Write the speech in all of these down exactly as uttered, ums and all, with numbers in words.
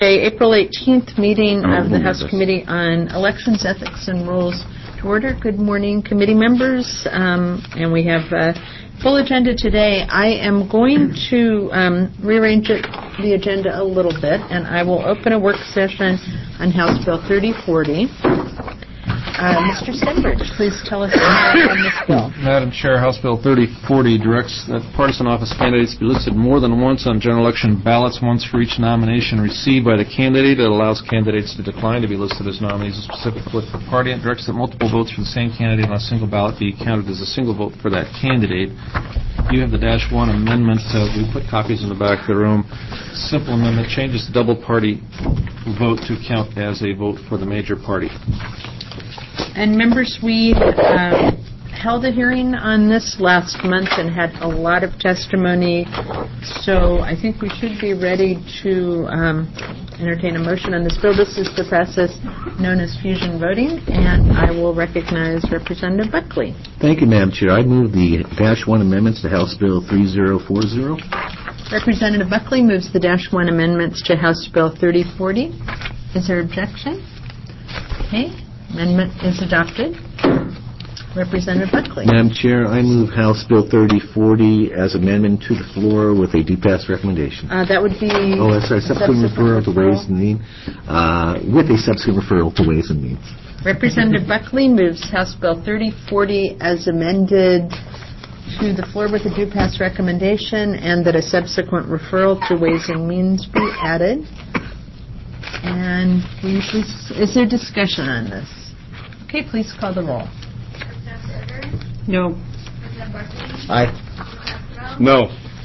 Okay, April eighteenth meeting of the House Committee on Elections, Ethics, and Rules to order. Good morning, committee members, um, and we have a full agenda today. I am going to um, rearrange it, the agenda a little bit, and I will open a work session on House Bill thirty forty. Uh, Mister Stenberg, please tell us more on this bill. Madam Chair, House Bill thirty forty directs that partisan office candidates be listed more than once on general election ballots, once for each nomination received by the candidate. It allows candidates to decline to be listed as nominees of a specific political party, and directs that multiple votes for the same candidate on a single ballot be counted as a single vote for that candidate. You have the dash one amendment. Uh, we put copies in the back of the room. Simple amendment changes the double party vote to count as a vote for the major party. And members, we uh, held a hearing on this last month and had a lot of testimony, so I think we should be ready to um, entertain a motion on this bill. This is the process known as fusion voting, and I will recognize Representative Buckley. Thank you, Madam Chair. I move the dash one amendments to House Bill thirty forty. Representative Buckley moves the dash one amendments to House Bill thirty forty. Is there objection? Okay. Amendment is adopted. Representative Buckley. Madam Chair, I move House Bill thirty forty as amendment to the floor with a D-pass recommendation. Uh, that would be... Oh, sorry, subsequent referral to Ways and Means, uh, with a subsequent referral to Ways and Means. Representative Buckley moves House Bill thirty forty as amended to the floor with a due-pass recommendation, and that a subsequent referral to Ways and Means be added. And we usually, is there discussion on this? Okay, please call the roll. No. Aye. No.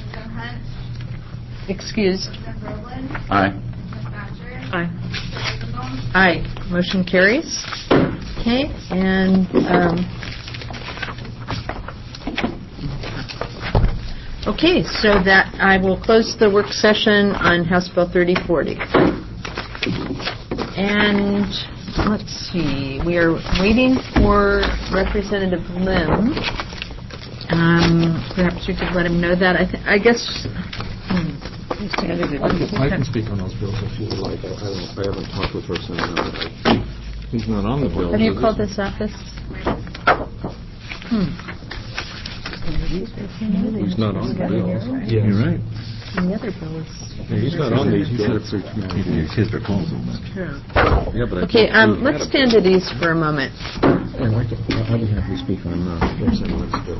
Excused. Aye. Aye. Aye. Motion carries. Okay, and um, okay, so that I will close the work session on House Bill thirty forty. And let's see, we are waiting for Representative Lim. Um, perhaps we could let him know that. I, th- I guess. Hmm. I can speak on those bills if you would like. I, I, don't, I haven't talked with her since now. He's not on the bill. Have you called this office? Hmm. He's not on the bill. Yes. You're right. And the other bill is... Yeah, he's not on these bills. It's his proposal. True. Yeah, but I Okay, um, let's stand at ease for a moment. I'd like to, I'd be happy to speak on uh, Representative bill.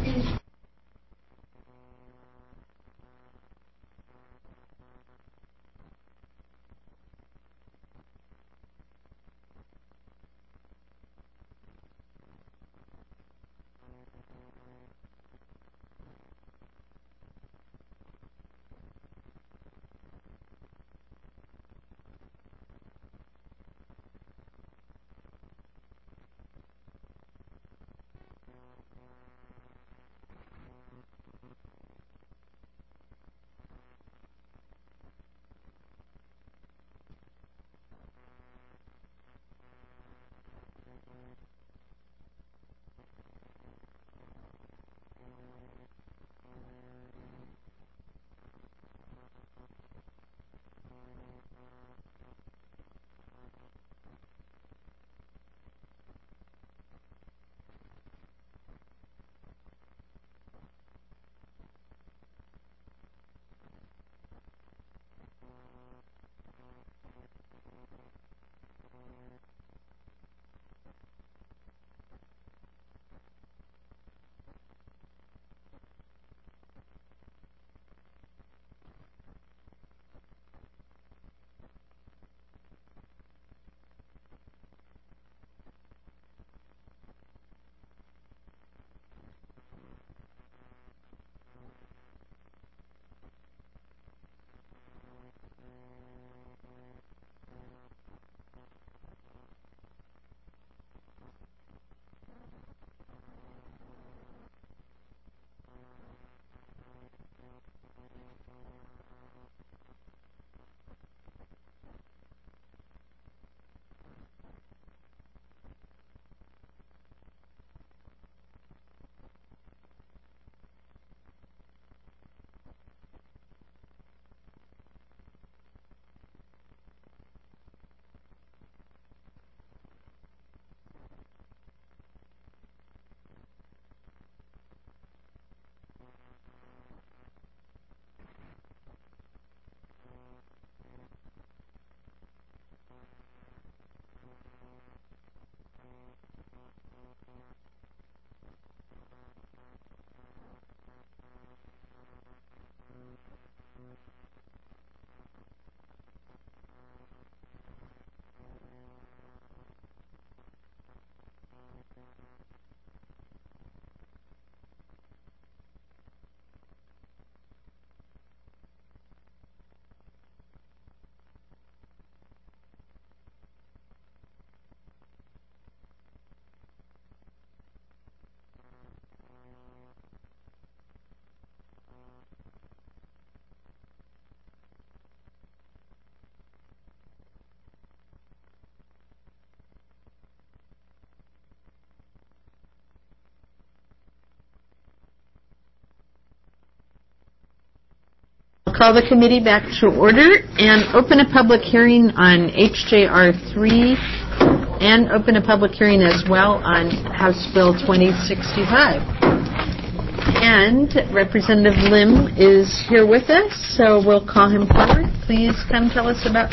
call the committee back to order and open a public hearing on H J R three and open a public hearing as well on House Bill twenty sixty-five. And Representative Lim is here with us, so we'll call him forward. Please come tell us about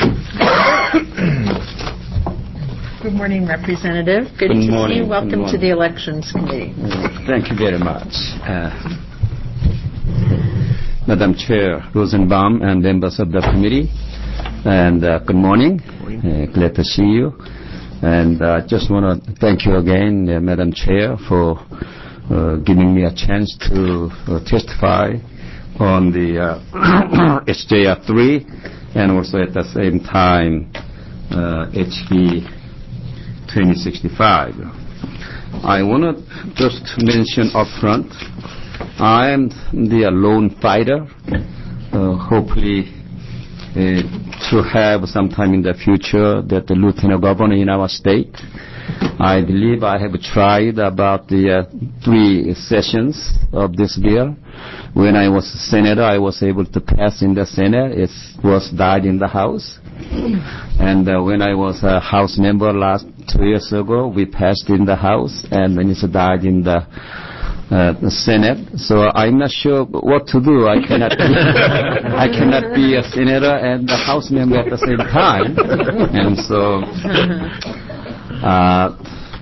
Good morning, Representative. Good, Good to morning. see you. Welcome Good to the Elections Committee. Thank you very much. Uh, Madam Chair Rosenbaum and members of the committee, and uh, good morning. Uh, glad to see you. And I uh, just want to thank you again, uh, Madam Chair, for uh, giving me a chance to uh, testify on the uh, H J R three and also at the same time uh, H B twenty sixty-five. I want to just mention up front, I am the lone fighter, uh, hopefully uh, to have sometime in the future that the lieutenant governor in our state. I believe I have tried about the uh, three sessions of this bill. When I was senator, I was able to pass in the Senate. It was died in the House. And uh, when I was a House member last two years ago, we passed in the House, and then it died in the, uh, the Senate. So I'm not sure what to do. I cannot be, I cannot be a senator and a House member at the same time. And so, uh,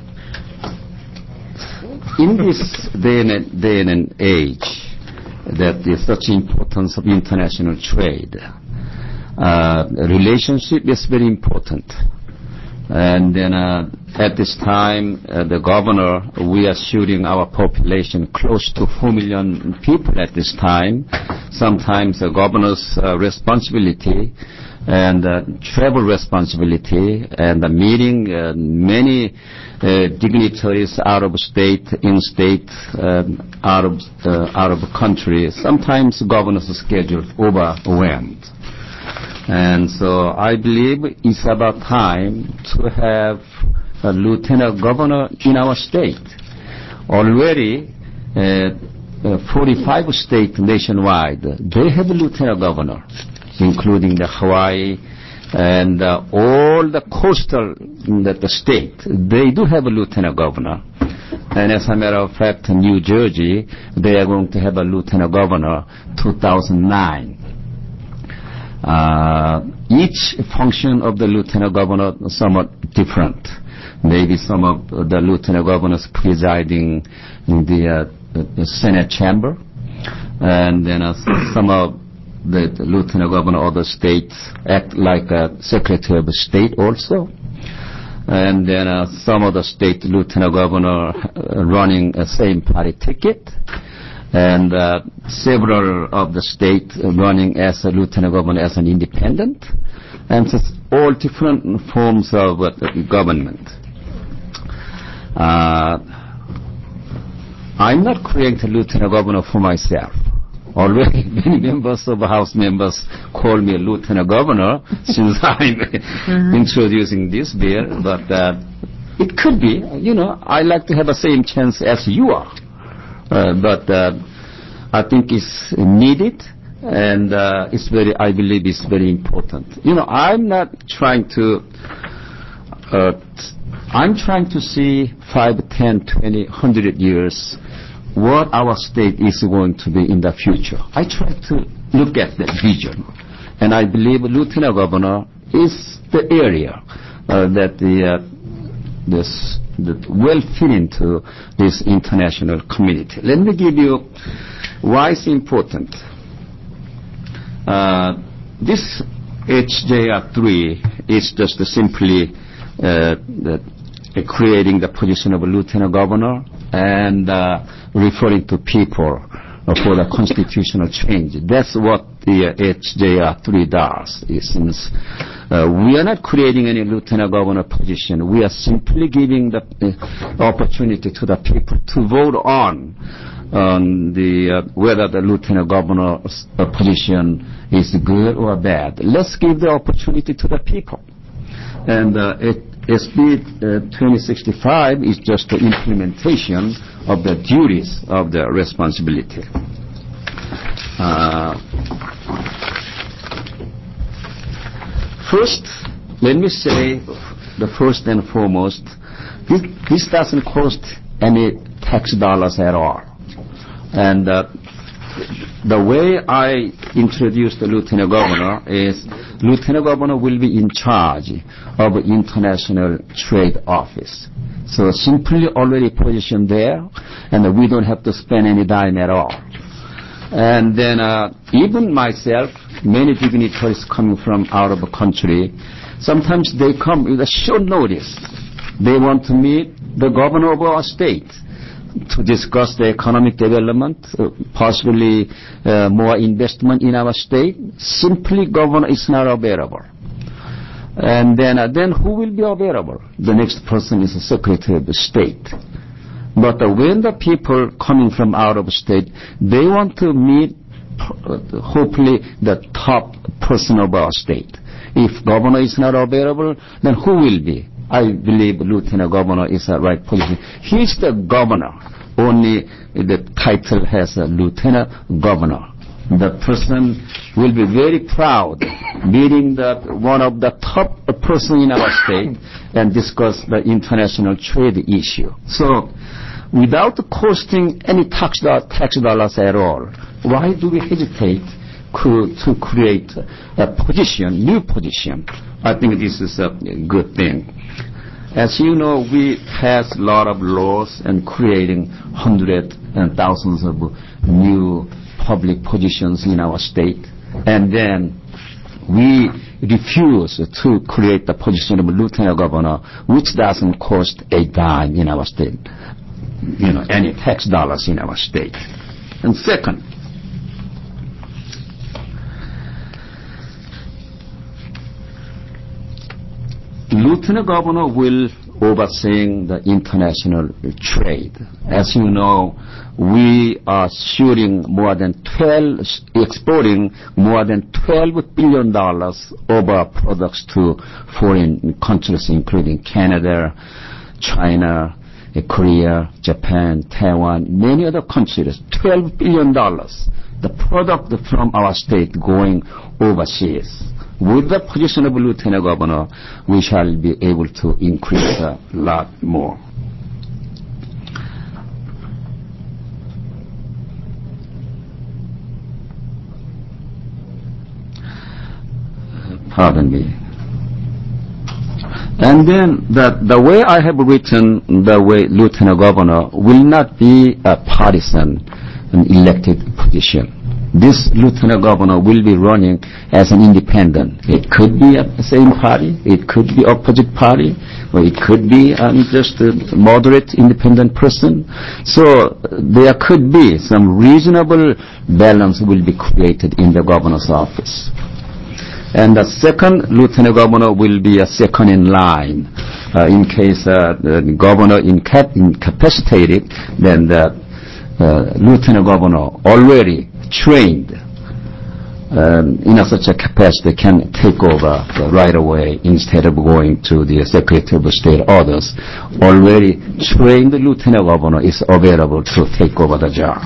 in this day and, day and age, that is such importance of international trade. Uh, relationship is very important. And then uh, at this time, uh, the governor, we are shooting our population close to four million people at this time. Sometimes the governor's uh, responsibility and uh, travel responsibility and the meeting uh, many uh, dignitaries out of state, in state, uh, out of uh, out of country. Sometimes governor's schedule overwhelmed. And so I believe it's about time to have a lieutenant governor in our state. Already, uh, uh, forty-five states nationwide, they have a lieutenant governor, including the Hawaii and uh, all the coastal the, the state. They do have a lieutenant governor. And as a matter of fact, in New Jersey, they are going to have a lieutenant governor two thousand nine. Uh, each function of the lieutenant governor is somewhat different. Maybe some of the lieutenant governors presiding in the, uh, the Senate chamber, and then uh, some of the, the lieutenant governor of the states act like a secretary of state also, and then uh, some of the state lieutenant governor uh, running a same party ticket. And uh, several of the states running as a lieutenant governor as an independent, and it's all different forms of uh, government. Uh, I'm not creating a lieutenant governor for myself. Already many members of the House members call me a lieutenant governor since I'm mm-hmm. introducing this bill, but uh, it could be, you know, I like to have the same chance as you are. Uh, but uh, I think it's needed, and uh, it's very, I believe it's very important. You know, I'm not trying to, uh, I'm trying to see five, ten, twenty, one hundred years what our state is going to be in the future. I try to look at that vision, and I believe Lieutenant Governor is the area uh, that the uh, this that well fit into this international community. Let me give you why it's important. Uh, this H J R three is just simply uh, the, uh, creating the position of a lieutenant governor and uh, referring to people uh, for the constitutional change. That's what the uh, H J R three does. Since uh, we are not creating any lieutenant governor position, we are simply giving the uh, opportunity to the people to vote on on the uh, whether the lieutenant governor's uh, position is good or bad. Let's give the opportunity to the people. And uh, it, S B uh, twenty sixty-five is just the implementation of the duties of the responsibility. Uh, first, let me say, the first and foremost, this, this doesn't cost any tax dollars at all. And uh, the way I introduced the Lieutenant Governor is Lieutenant Governor will be in charge of International Trade Office. So simply already positioned there, and we don't have to spend any dime at all. And then uh, even myself, many dignitaries coming from out of the country, sometimes they come with a short notice. They want to meet the governor of our state to discuss the economic development, uh, possibly uh, more investment in our state. Simply governor is not available. And then, uh, then who will be available? The next person is the Secretary of State. But uh, when the people coming from out of state, they want to meet uh, hopefully the top person of our state. If governor is not available, then who will be? I believe Lieutenant Governor is the right position. He's the governor. Only the title has a Lieutenant Governor. The person will be very proud meeting the, one of the top person in our state and discuss the international trade issue. So without costing any tax, tax dollars at all, why do we hesitate to, to create a position, new position? I think this is a good thing. As you know, we pass a lot of laws and creating hundreds and thousands of new public positions in our state. And then we refuse to create the position of Lieutenant Governor, which doesn't cost a dime in our state, you know, any tax dollars in our state. And second, Lieutenant Governor will overseeing the international trade. As you know, we are shooting more than twelve, exporting more than twelve billion dollars of our products to foreign countries, including Canada, China, Korea, Japan, Taiwan, many other countries. twelve billion dollars. The product from our state going overseas. With the position of Lieutenant Governor, we shall be able to increase a lot more. Pardon me. And then the, the way I have written the way Lieutenant Governor will not be a partisan an elected position. This Lieutenant Governor will be running as an independent. It could be a same party, it could be opposite party, or it could be um, just a moderate independent person. So there could be some reasonable balance will be created in the governor's office. And the second Lieutenant Governor will be a second in line. Uh, in case uh, the governor incap- incapacitated, then the uh, Lieutenant Governor already trained um, in a such a capacity can take over uh, right away instead of going to the Secretary of State orders. Already trained Lieutenant Governor is available to take over the job.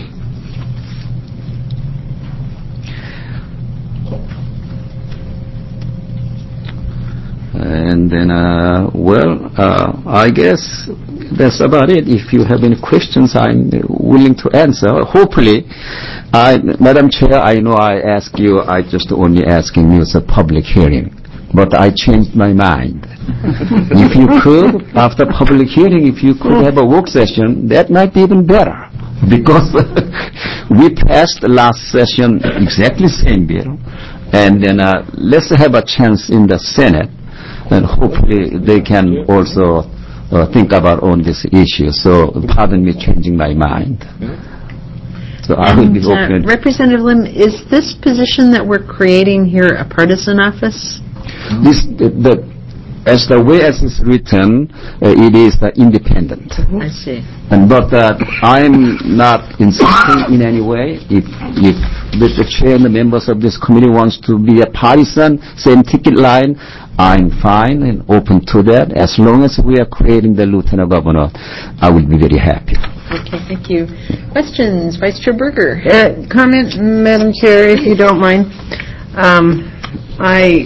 And then, uh, well, uh, I guess that's about it. If you have any questions, I'm willing to answer. Hopefully, I, Madam Chair, I know I asked you, I just only asking you as a public hearing, but I changed my mind. If you could, after public hearing, if you could have a work session, that might be even better. Because we passed the last session exactly same bill, and then uh, let's have a chance in the Senate. And hopefully they can also uh, think about on this issue. So pardon me changing my mind. So I will be And, uh, open. Representative Lim, is this position that we're creating here a partisan office? This, the, the, as the way as it's written, uh, it is uh, independent. I see. And but uh, I'm not insisting in any way. If if the, the chair and the members of this committee wants to be a partisan, same ticket line, I'm fine and open to that. As long as we are creating the Lieutenant Governor, I will be very happy. Okay, thank you. Questions, Vice Chair Berger? Uh, comment, Madam Chair, if you don't mind. Um, I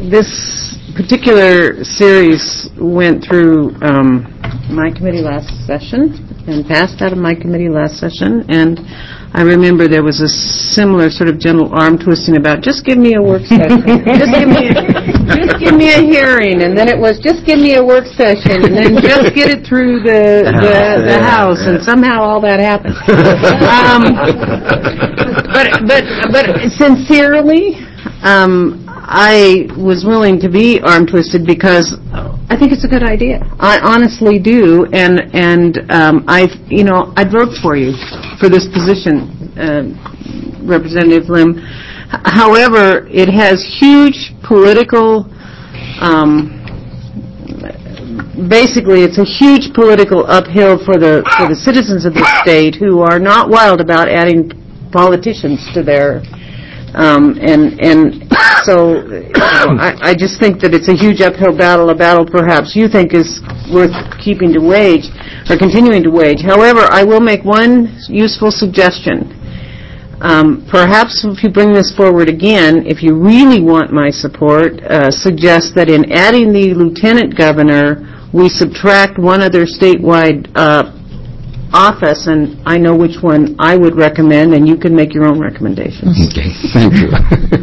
this particular series went through um, my committee last session and passed out of my committee last session, and I remember there was a similar sort of gentle arm twisting about, just give me a work session, just give me a, just give me a hearing, and then it was, just give me a work session, and then just get it through the the, the House, and somehow all that happened. Um, but but but sincerely, um, I was willing to be arm twisted because I think it's a good idea. I honestly do, and and um, I, you know, I'd vote for you for this position, uh, Representative Lim. H- however, it has huge political. Um, basically, it's a huge political uphill for the for the citizens of the state who are not wild about adding politicians to their. Um, and and so you know, I, I just think that it's a huge uphill battle, a battle perhaps you think is worth keeping to wage or continuing to wage. However, I will make one useful suggestion. Um, perhaps if you bring this forward again, if you really want my support, uh, suggest that in adding the lieutenant governor, we subtract one other statewide uh, office, and I know which one I would recommend, and you can make your own recommendations. Okay, thank you.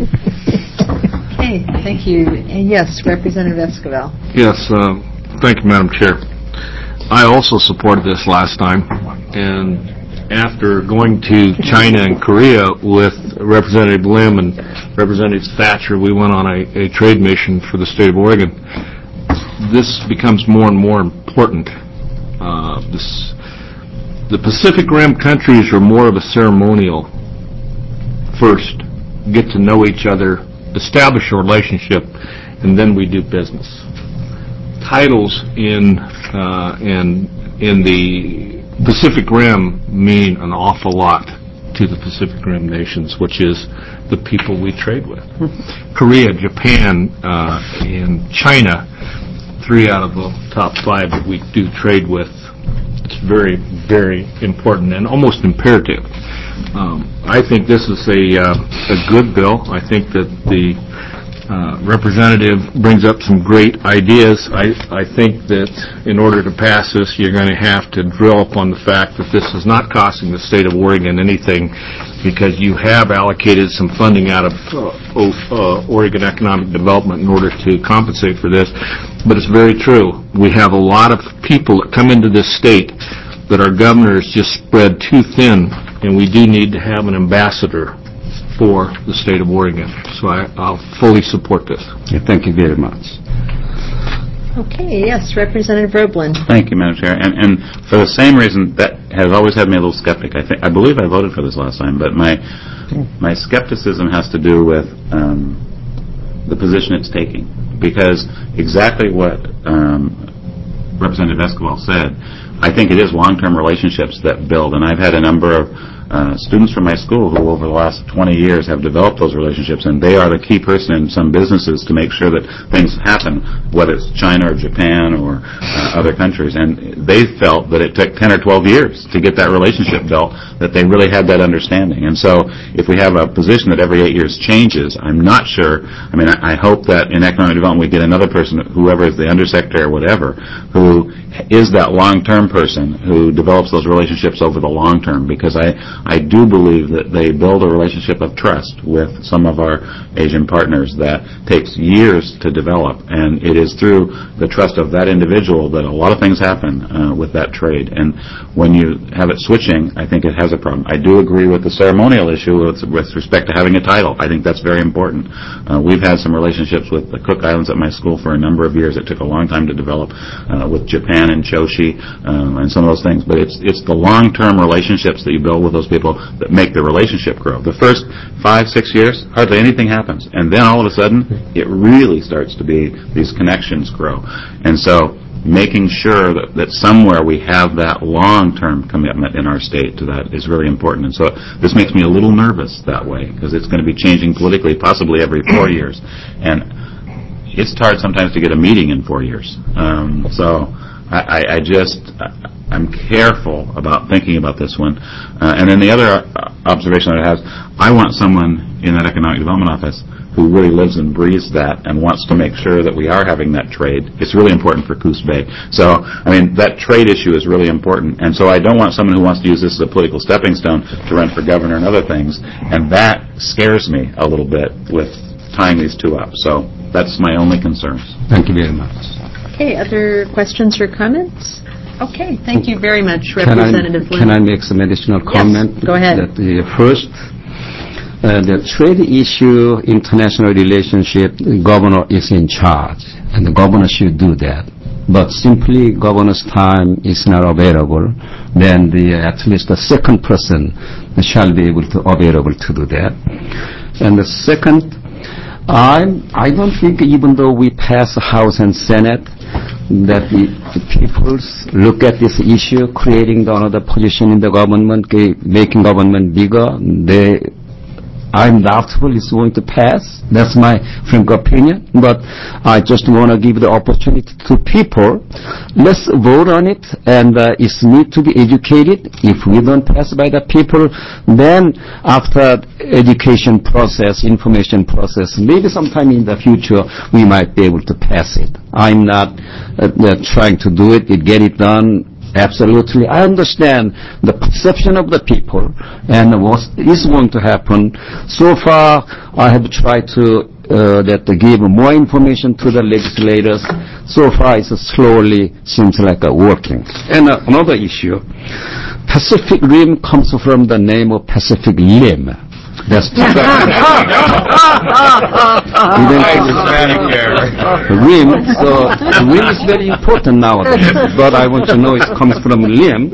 Okay, thank you. And yes, Representative Esquivel. Yes, uh, thank you, Madam Chair. I also supported this last time, and after going to China and Korea with Representative Lim and Representative Thatcher, we went on a, a trade mission for the state of Oregon. This becomes more and more important. Uh, this The Pacific Rim countries are more of a ceremonial. First, get to know each other, establish a relationship, and then we do business. Titles in uh, in in the Pacific Rim mean an awful lot to the Pacific Rim nations, which is the people we trade with. Korea, Japan, uh, and China, three out of the top five that we do trade with. It's very, very important and almost imperative. Um, I think this is a uh, a good bill. I think that the uh, representative brings up some great ideas. I, I think that in order to pass this, you're going to have to drill upon the fact that this is not costing the state of Oregon anything, because you have allocated some funding out of uh, uh, Oregon Economic Development in order to compensate for this. But it's very true. We have a lot of people that come into this state that our governor is just spread too thin, and we do need to have an ambassador for the state of Oregon. So I, I'll fully support this. Yeah, thank you very much. Okay, yes, Representative Roeblen. Thank you, Madam Chair. And, and for the same reason, that has always had me a little skeptic. I think I believe I voted for this last time, but my my skepticism has to do with um, the position it's taking. Because exactly what um, Representative Esquivel said, I think it is long-term relationships that build. And I've had a number of uh, students from my school who over the last twenty years have developed those relationships, and they are the key person in some businesses to make sure that things happen, whether it's China or Japan or uh, other countries. And they felt that it took ten or twelve years to get that relationship built, that they really had that understanding. And so if we have a position that every eight years changes, I'm not sure. I mean, I, I hope that in economic development we get another person, whoever is the undersecretary or whatever, who is that long-term person who develops those relationships over the long term, because I, I do believe that they build a relationship of trust with some of our Asian partners that takes years to develop, and it is through the trust of that individual that a lot of things happen uh, with that trade. And when you have it switching, I think it has a problem. I do agree with the ceremonial issue with, with respect to having a title. I think that's very important. Uh, we've had some relationships with the Cook Islands at my school for a number of years. It took a long time to develop uh, with Japan and Joshi um, and some of those things, but it's it's the long-term relationships that you build with those people that make the relationship grow. The first five, six years, hardly anything happens, and then all of a sudden, it really starts to be, these connections grow. And so making sure that, that somewhere we have that long-term commitment in our state to that is really important. And so this makes me a little nervous that way, because it's going to be changing politically possibly every four years. And it's hard sometimes to get a meeting in four years. Um, so I, I just, I'm careful about thinking about this one. Uh, and then the other observation that I have, I want someone in that economic development office who who really lives and breathes that and wants to make sure that we are having that trade. It's really important for Coos Bay. So, I mean, that trade issue is really important. And so I don't want someone who wants to use this as a political stepping stone to run for governor and other things. And that scares me a little bit with tying these two up. So that's my only concerns. Thank you very much. Okay, other questions or comments? Okay, thank you very much, Can I, Representative Lim. can I make some additional comment? Yes, go ahead. That the first, uh, the trade issue, international relationship, the governor is in charge, and the governor should do that. But simply governor's time is not available, then the, at least the second person shall be able to available to do that. And the second, I'm, I don't think even though we pass the House and Senate, that the, the people look at this issue, creating the another position in the government, making government bigger, they, I'm doubtful it's going to pass. That's my frank opinion. But I just want to give the opportunity to people. Let's vote on it, and uh, it needs to be educated. If we don't pass by the people, then after education process, information process, maybe sometime in the future we might be able to pass it. I'm not uh, uh, trying to do it, it get it done. Absolutely. I understand the perception of the people and what is going to happen. So far, I have tried to uh, that to give more information to the legislators. So far, it's slowly seems like uh, working. And uh, another issue, Pacific Rim comes from the name of Pacific Lim. That's rim. So rim is very important nowadays. But I want to know it comes from limb.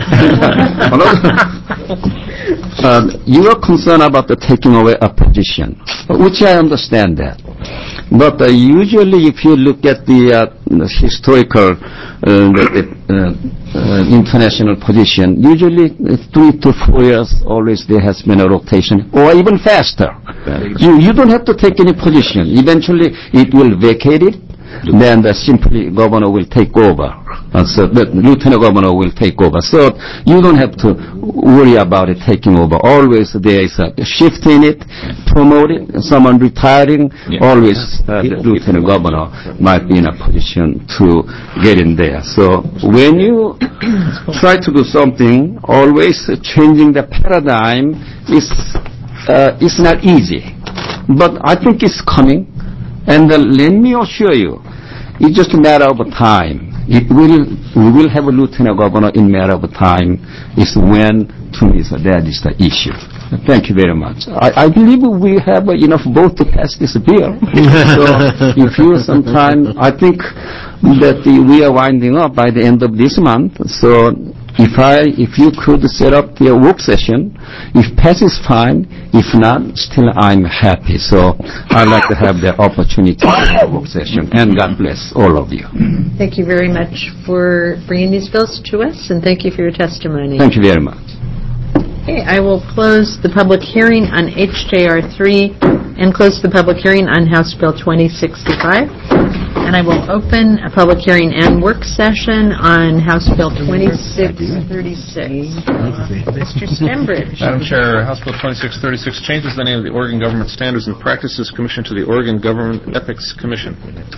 uh, you are concerned about the taking away a position, which I understand that. But uh, usually, if you look at the, uh, the historical uh, the, uh, uh, international position, usually uh, three to four years, always there has been a rotation, or even faster. You, you don't have to take any position. Eventually, it will vacate it. Then the simply governor will take over. Uh, so the lieutenant governor will take over. So you don't have to worry about it taking over. Always there is a shift in it, promote it, someone retiring, yeah. always uh, the lieutenant governor might be in a position to get in there. So when you try to do something, always changing the paradigm is, uh, is not easy. But I think it's coming. And uh, let me assure you, it's just a matter of time. It will, we will have a lieutenant governor in matter of time. It's when, to me, so that is the issue. Thank you very much. I, I believe we have uh, enough vote to pass this bill. So if you sometime, I think that the, we are winding up by the end of this month. So if I, if you could set up the work session, if passes fine, if not, still I'm happy. So I'd like to have the opportunity to have a work session. And God bless all of you. Thank you very much for bringing these bills to us, and thank you for your testimony. Thank you very much. Okay, I will close the public hearing on H J R three and close the public hearing on House Bill twenty sixty-five. And I will open a public hearing and work session on House Bill twenty-six thirty-six. Mister Stembridge. Madam Chair, House Bill twenty-six thirty-six changes the name of the Oregon Government Standards and Practices Commission to the Oregon Government Ethics Commission.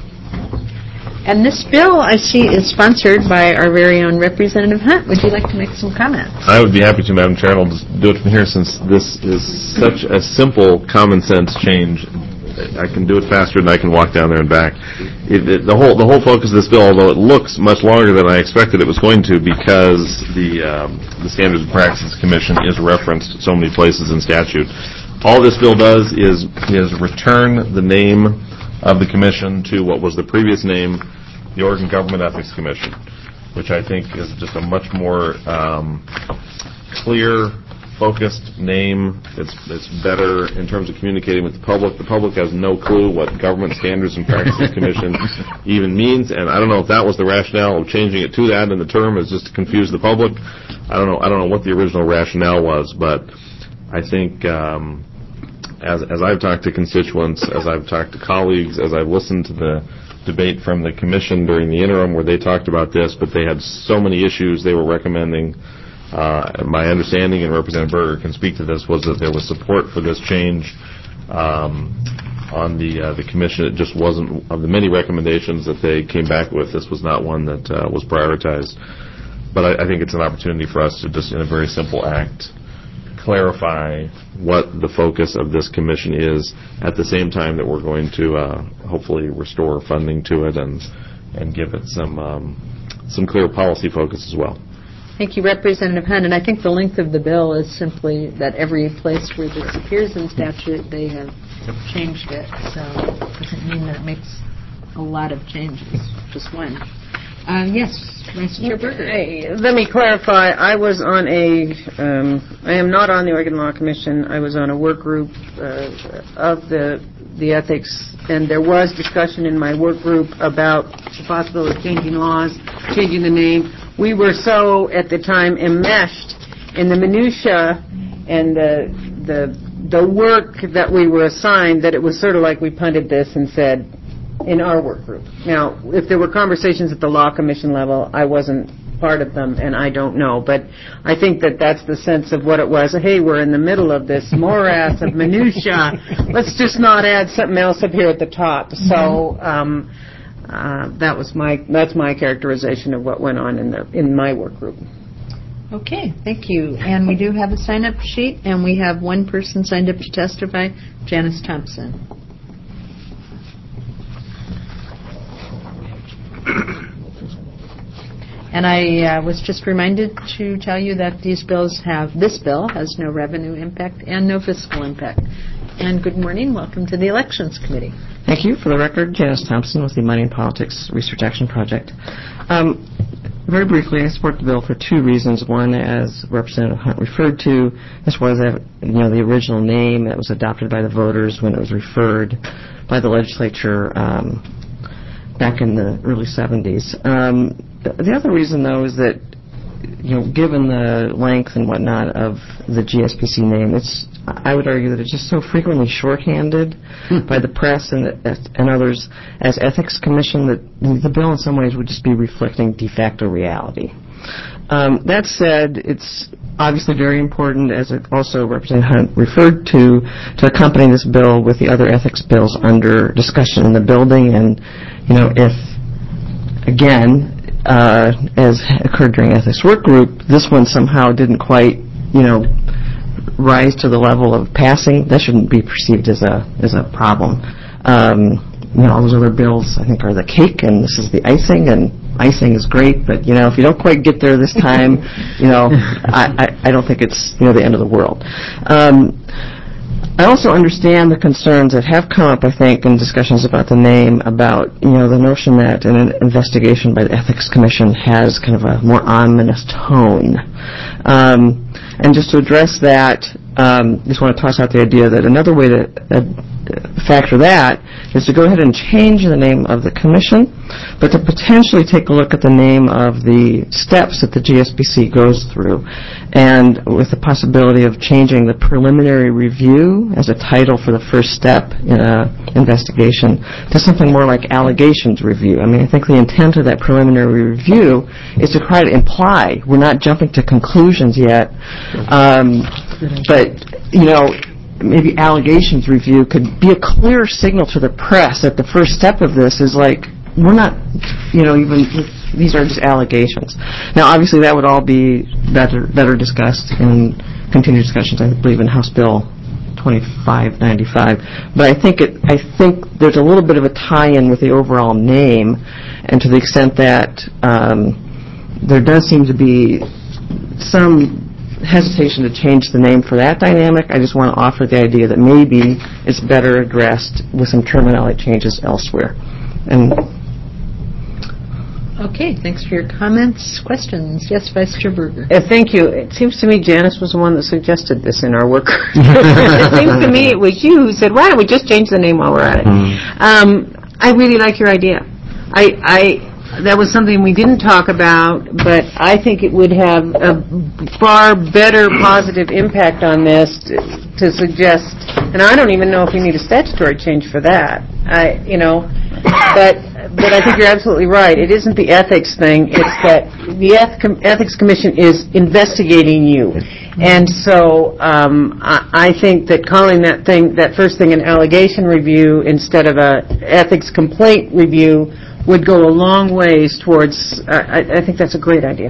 And this bill, I see, is sponsored by our very own Representative Hunt. Would you like to make some comments? I would be happy to, Madam Chair, and I'll just do it from here since this is such a simple, common-sense change. I can do it faster than I can walk down there and back. It, it, the whole the whole focus of this bill, although it looks much longer than I expected it was going to, because the um, the Standards and Practices Commission is referenced so many places in statute. All this bill does is is return the name of the commission to what was the previous name, the Oregon Government Ethics Commission, which I think is just a much more um, clear, focused name. It's it's better in terms of communicating with the public. The public has no clue what Government Standards and Practices Commission even means, and I don't know if that was the rationale of changing it to that in the term is just to confuse the public. I don't know. I don't know what the original rationale was, but I think um, as as I've talked to constituents, as I've talked to colleagues, as I've listened to the debate from the commission during the interim where they talked about this, but they had so many issues they were recommending. Uh, my understanding, and Representative Berger can speak to this, was that there was support for this change um, on the uh, the commission. It just wasn't, of the many recommendations that they came back with, this was not one that uh, was prioritized. But I, I think it's an opportunity for us to just, in a very simple act, clarify what the focus of this commission is, at the same time that we're going to uh, hopefully restore funding to it and and give it some um, some clear policy focus as well. Thank you, Representative Hunt. And I think the length of the bill is simply that every place where this appears in statute, they have changed it. So it doesn't mean that it makes a lot of changes, just one. Uh, yes, Vice Chair Berger. Hey, let me clarify. I was on a, um, I am not on the Oregon Law Commission. I was on a work group uh, of the the ethics, and there was discussion in my work group about the possibility of changing laws, changing the name. We were so, at the time, enmeshed in the minutia and the the the work that we were assigned that it was sort of like we punted this and said, in our work group. Now, if there were conversations at the Law Commission level, I wasn't part of them, and I don't know. But I think that that's the sense of what it was. Hey, we're in the middle of this morass of minutia. Let's just not add something else up here at the top. So um, uh, that was my that's my characterization of what went on in the in my work group. Okay, thank you. And we do have a sign-up sheet, and we have one person signed up to testify, Janice Thompson. And I uh, was just reminded to tell you that these bills have, this bill has no revenue impact and no fiscal impact. And good morning. Welcome to the Elections Committee. Thank you. For the record, Janice Thompson with the Money and Politics Research Action Project. Um, very briefly, I support the bill for two reasons. One, as Representative Hunt referred to, this was a, you know, the original name that was adopted by the voters when it was referred by the legislature um, back in the early seventies. Um, The other reason, though, is that, you know, given the length and whatnot of the G S P C name, it's, I would argue that it's just so frequently shorthanded by the press and, and others as Ethics Commission that the bill in some ways would just be reflecting de facto reality. Um, that said, it's obviously very important, as it also Representative Hunt referred to, to accompany this bill with the other ethics bills under discussion in the building. And, you know, if, again, Uh, as occurred during ethics work group, this one somehow didn't quite, you know, rise to the level of passing. That shouldn't be perceived as a as a problem. Um, you know, all those other bills, I think, are the cake, and this is the icing, and icing is great, but, you know, if you don't quite get there this time, you know, I, I, I don't think it's, you know, the end of the world. Um, I also understand the concerns that have come up, I think, in discussions about the name, about, you know, the notion that an investigation by the Ethics Commission has kind of a more ominous tone. Um, and just to address that, um, just want to toss out the idea that another way to uh, factor that is to go ahead and change the name of the commission, but to potentially take a look at the name of the steps that the G S P C goes through, and with the possibility of changing the preliminary review as a title for the first step in an investigation to something more like allegations review. I mean, I think the intent of that preliminary review is to try to imply we're not jumping to conclusions yet, um, but, you know, maybe allegations review could be a clear signal to the press that the first step of this is like, we're not, you know, even, these are just allegations. Now, obviously, that would all be better better discussed in continued discussions, I believe, in House Bill twenty-five ninety-five. But I think it, I think there's a little bit of a tie-in with the overall name, and to the extent that um, there does seem to be some hesitation to change the name for that dynamic, I just want to offer the idea that maybe it's better addressed with some terminology changes elsewhere. And okay, thanks for your comments. Questions? Yes, Vice Chair Berger. Uh, thank you. It seems to me Janice was the one that suggested this in our work. It seems to me it was you who said, why don't we just change the name while we're at it? Mm-hmm. Um, I really like your idea. I, I That was something we didn't talk about, but I think it would have a far better positive impact on this to, to suggest, and I don't even know if we need a statutory change for that, I, you know, but but I think you're absolutely right. It isn't the ethics thing. It's that the Eth- Ethics Commission is investigating you. And so um, I, I think that calling that thing, that first thing, an allegation review instead of a ethics complaint review would go a long ways towards, uh, I, I think that's a great idea.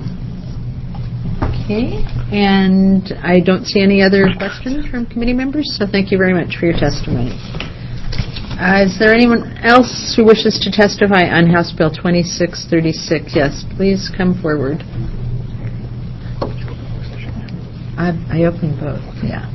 Okay, and I don't see any other questions from committee members, so thank you very much for your testimony. Uh, is there anyone else who wishes to testify on House Bill twenty-six thirty-six? Yes, please come forward. I, I opened both, yeah.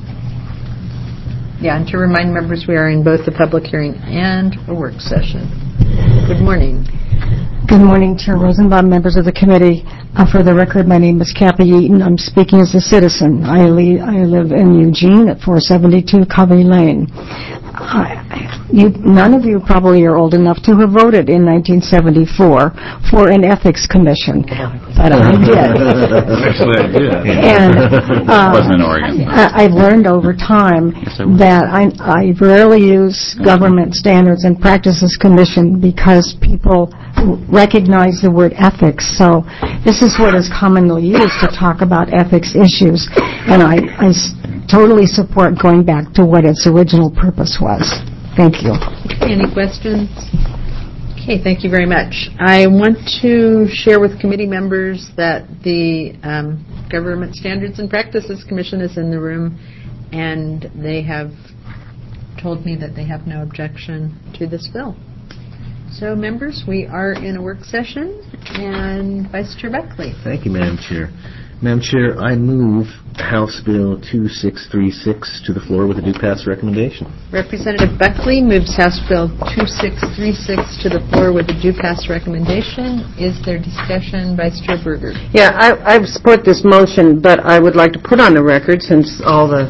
Yeah, and to remind members, we are in both the public hearing and a work session. Good morning. Good morning, Chair Rosenbaum, members of the committee. Uh, for the record, my name is Kathy Eaton. I'm speaking as a citizen. I, le- I live in Eugene at four seventy-two Covey Lane. I, you, none of you probably are old enough to have voted in nineteen seventy-four for an ethics commission, but I did. Actually, I did. And uh, wasn't in Oregon. I, I've learned over time that I, I rarely use government standards and practices commission because people recognize the word ethics. So this is what is commonly used to talk about ethics issues, and I, I s- totally support going back to what its original purpose was. Thank you. Okay, any questions? Okay, thank you very much. I want to share with committee members that the um, Government Standards and Practices Commission is in the room, and they have told me that they have no objection to this bill. So, members, we are in a work session, and Vice Chair Buckley. Thank you, Madam Chair. Madam Chair, I move House Bill twenty-six thirty-six to the floor with a due pass recommendation. Representative Buckley moves House Bill twenty-six thirty-six to the floor with a due pass recommendation. Is there discussion? Vice Chair Berger. Yeah, I, I support this motion, but I would like to put on the record, since all the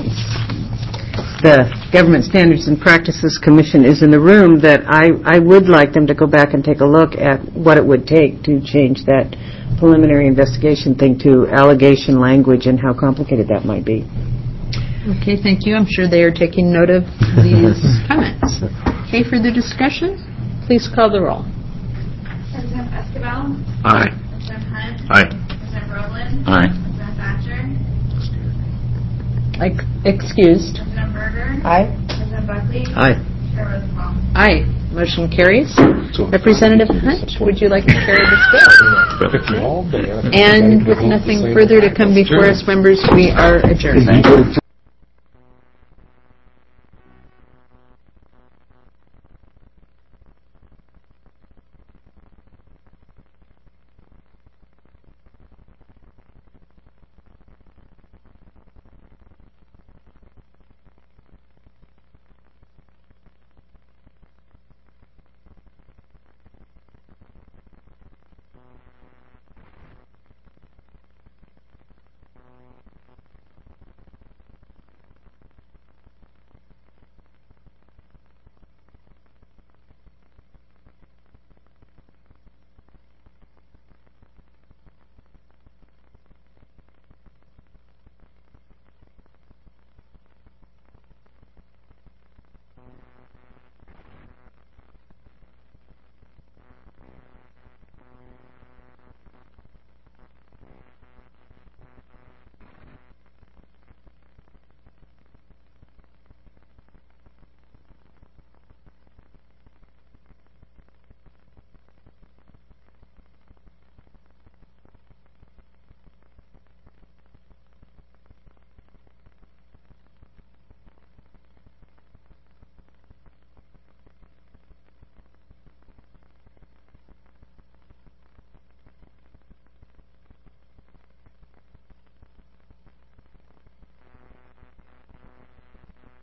the Government Standards and Practices Commission is in the room, that I, I would like them to go back and take a look at what it would take to change that preliminary investigation thing to allegation language and how complicated that might be. Okay, thank you. I'm sure they are taking note of these comments. Okay, further discussion? Please call the roll. President Escobar? Aye. President Hunt? Aye. President Rowland? Aye. President Thatcher? Like, excused. President Berger? Aye. President Buckley? Aye. Chair Rosenbaum? Aye. Motion carries. Representative Hunt, would you like to carry this bill? And with nothing further to come before us, members, we are adjourned.